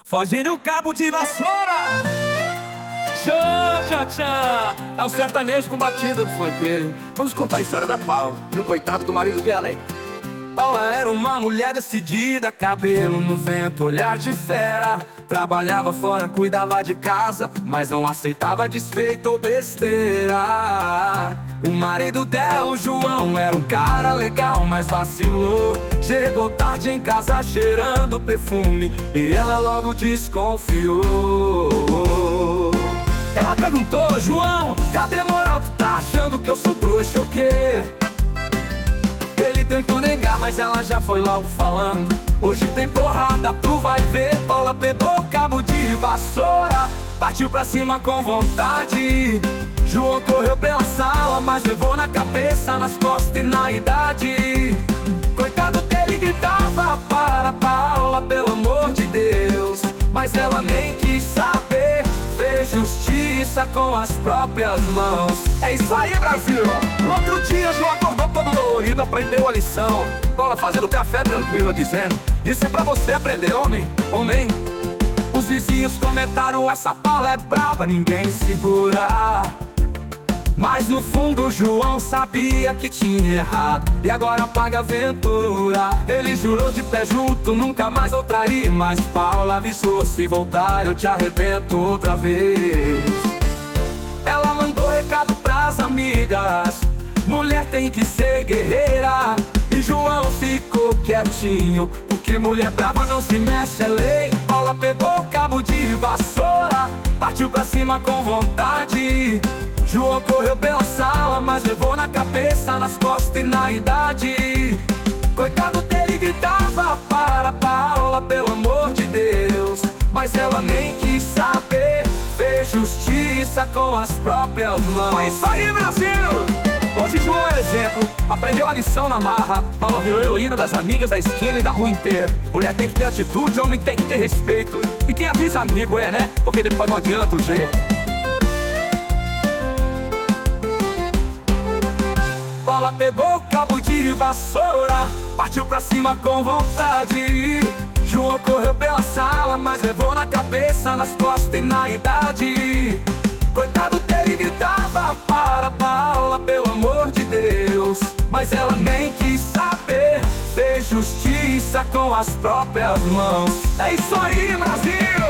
Foge no cabo de vassoura. Tchan, tchan, tchan. É o sertanejo com batida do funkeiro. Vamos contar a história da Paula e o coitado do marido dela, hein? Paula era uma mulher decidida, cabelo no vento, olhar de fera. Trabalhava fora, cuidava de casa, mas não aceitava desfeito ou besteira. O marido dela, o João, era um cara legal, mas vacilou. Chegou tarde em casa cheirando perfume e ela logo desconfiou. Ela perguntou: João, cadê moral? Tu tá achando que eu sou trouxa ou quê? Ele tentou negar, mas ela já foi logo falando: hoje tem porrada, tu vai ver. Paula pegou o cabo de vassoura, partiu pra cima com vontade. João correu pela sala, mas levou na cabeça, nas costas e na idade. Coitado dele, gritava para Paula, pelo amor de Deus, mas ela nem quis saber. Fez justiça com as próprias mãos. É isso aí, Brasil! No outro dia, João acordou todo dolorido, aprendeu a lição. Paula fazendo café tranquila, dizendo: isso é pra você aprender, homem, homem. Os vizinhos comentaram: essa Paula é brava, ninguém segura. Mas no fundo João sabia que tinha errado e agora paga a aventura. Ele jurou de pé junto, nunca mais eu trair. Mas Paula avisou: se voltar eu te arrebento outra vez. Ela mandou recado pras amigas: mulher tem que ser guerreira. E João ficou quietinho, porque mulher brava não se mexe, é lei. Paula pegou o cabo de vassoura, partiu pra cima com vontade. João correu pela sala, mas levou na cabeça, nas costas e na idade. Coitado dele, gritava para Paula, pelo amor de Deus, mas ela nem quis saber. Fez justiça com as próprias mãos. É isso aí, Brasil! Hoje João é exemplo, aprendeu a lição na marra. Paula virou heroína das amigas da esquina e da rua inteira. Mulher tem que ter atitude, homem tem que ter respeito. E quem avisa amigo é, né? Porque depois não adianta o jeito. Paula pegou o cabo de vassoura, partiu pra cima com vontade. João correu pela sala, mas levou na cabeça, nas costas e na idade. Coitado dele, gritava para Paula, pelo amor de Deus, mas ela nem quis saber. Fez justiça com as próprias mãos. É isso aí, Brasil!